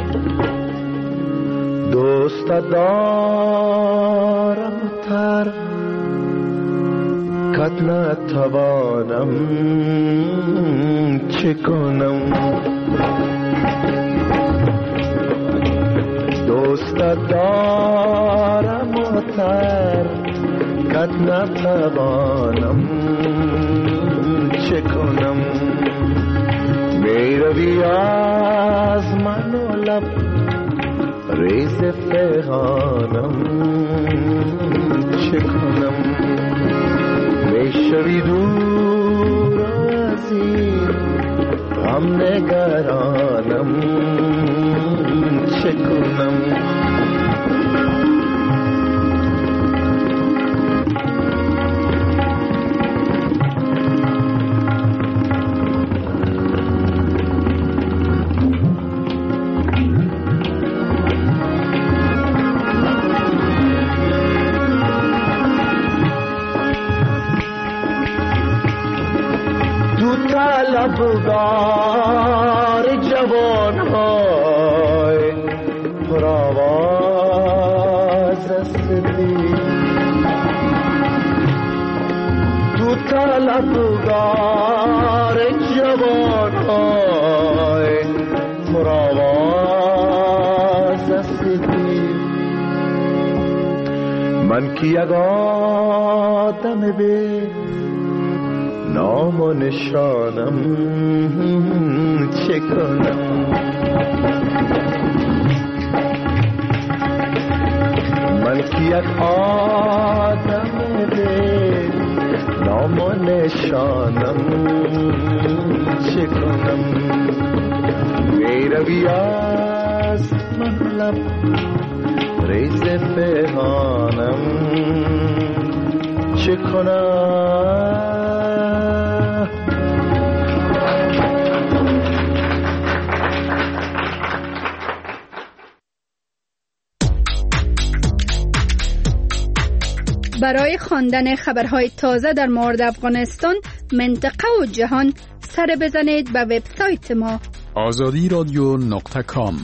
Speaker 6: دوست دارم تر کت نتوانم چه کنم دوست دارم و تر کت نتوانم چه کنم می روی از من و لب ریز فغانم چه کنم شوی دور از این غم نگرانم چه کنم طلبگار جوان‌های پرآواز هستی تو طلبگار جوان‌های پرآواز هستی من که یک آدم به نام و نشانم چه کنم من که یک آدم به نام و نشانم چه کنم می روی از من لب ریز پنهانم چه کنم
Speaker 7: برای خواندن خبرهای تازه در مورد افغانستان، منطقه و جهان سر بزنید به وبسایت ما
Speaker 8: azadiradyo.com.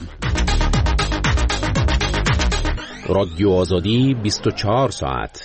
Speaker 9: رادیو آزادی 24 ساعت.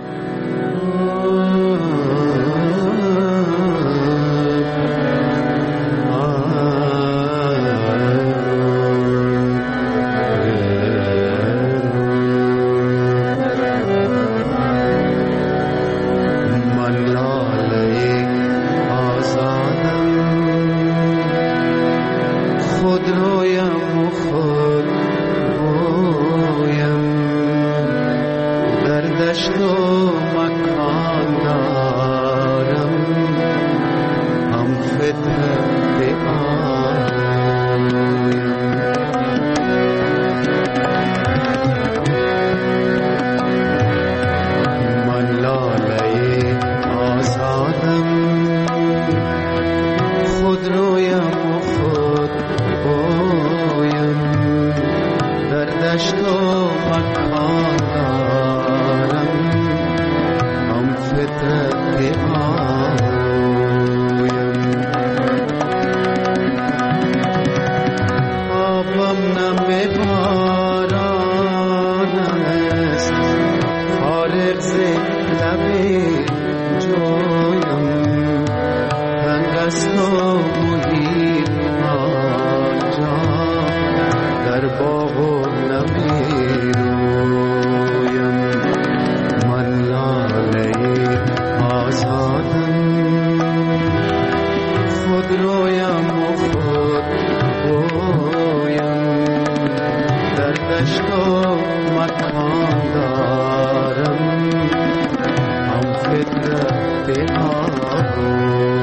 Speaker 6: فطرت من لاله آزادم خود رویم و خود بویم در دشت و مکان دارم هم فطرت آبم نم باران است فارغ ز لب جویم تنگ است و محیط آنجا در باغ و نمیرویم من لاله آزادم خود رویم و خود بویم در دشت و مکان دارم هم فطرت آبویم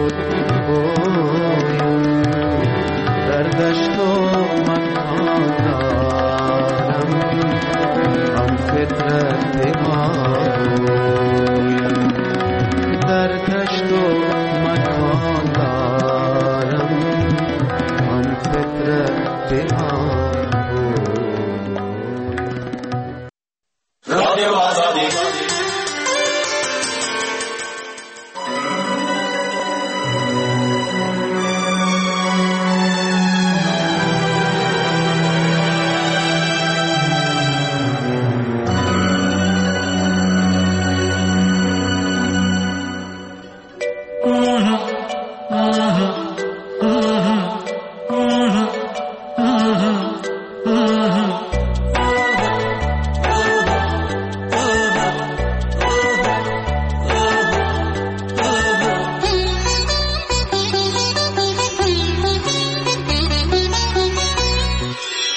Speaker 6: در دشت و مکان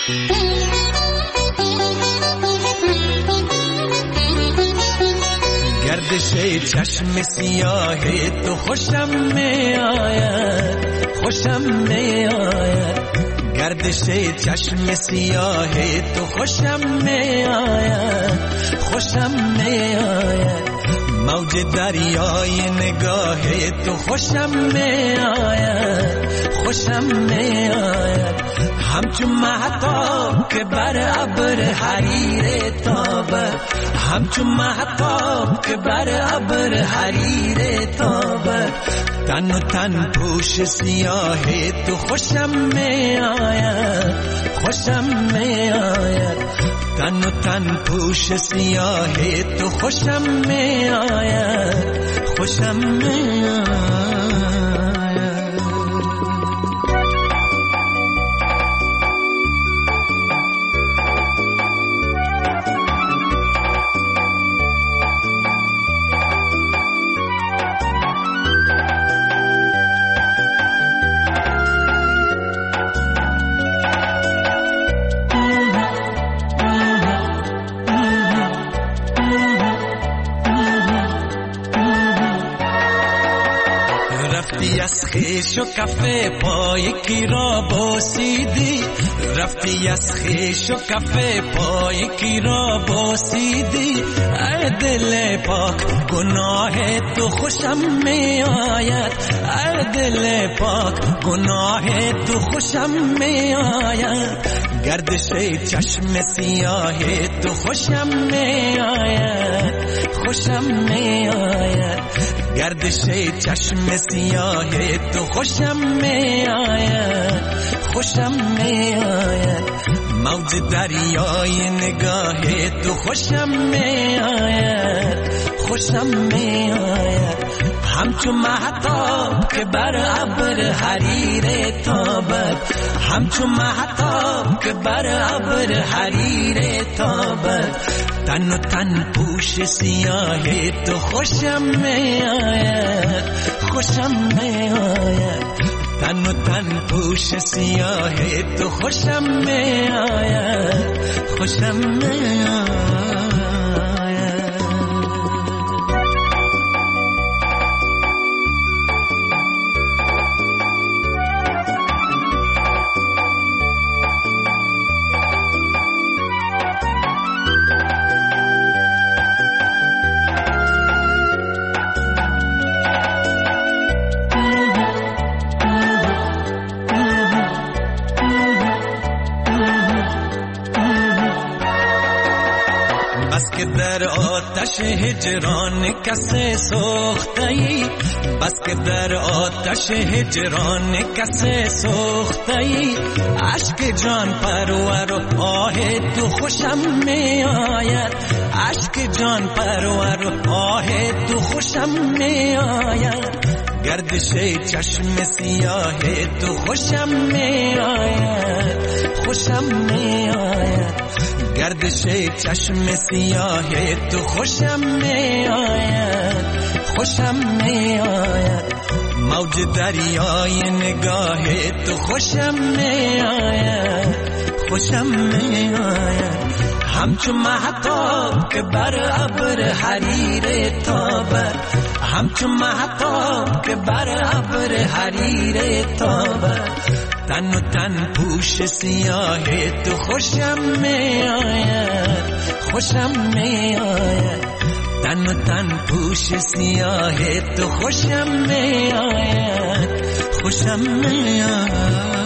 Speaker 8: گردش چشم سیاه تو خوشم می آید، خوشم می آید. گردش چشم سیاه تو خوشم می آید، خوشم می آید. موج دریای نگاه تو خوشم می آید، خوشم می آید. همچون مهتاب که بر ابر حریر تابد، همچون مهتاب که بر ابر حریر تابد. تن و تن پوش سیاه تو خوشم می آید، خوشم می آید. تن و تن پوش سیاه تو خوشم می آید، خوشم می آید. از خیش و کفه پای کی را بوسیدی، رفتی از خیش و کفه پای کی را بوسیدی. ای دل پاک گناه تو خوشم می آید، ای دل پاک گناه تو خوشم می آید. گردش چشم سیاه تو خوشم می آید، خوشم می آید. گردش چشم سیاه تو خوشم می آید، خوشم می آید. موج دریای نگاه تو خوشم می آید، خوشم می آید. همچون مهتاب که بر ابر حریر تابد، همچون مهتاب که بر ابر حریر تابد. تن و تن پوش سیاه تو خوشم می آید، خوشم می آید. تن و تن پوش سیاه تو خوشم می آید، خوشم می آید. بس که در آتش هجران کسی سوخته‌ای، بس که در آتش هجران کسی سوخته‌ای. عشق جان پرور و آه تو خوشم می آید، عشق جان پرور و آه تو خوشم می آید. گردش چشم سیاه تو خوشم می آید، خوشم می آید. گردش چشم سیاه تو خوشم می آید، خوشم می آید. موج دریای نگاه تو خوشم می آید، خوشم می آید. همچون مهتاب که بر ابر حریر تابد، همچون مهتاب که بر ابر حریر تابد. تن و تن پوش سیاه تو خوشم می آید، خوشم می آید. تن و تن پوش سیاه تو خوشم می آید، خوشم می آید.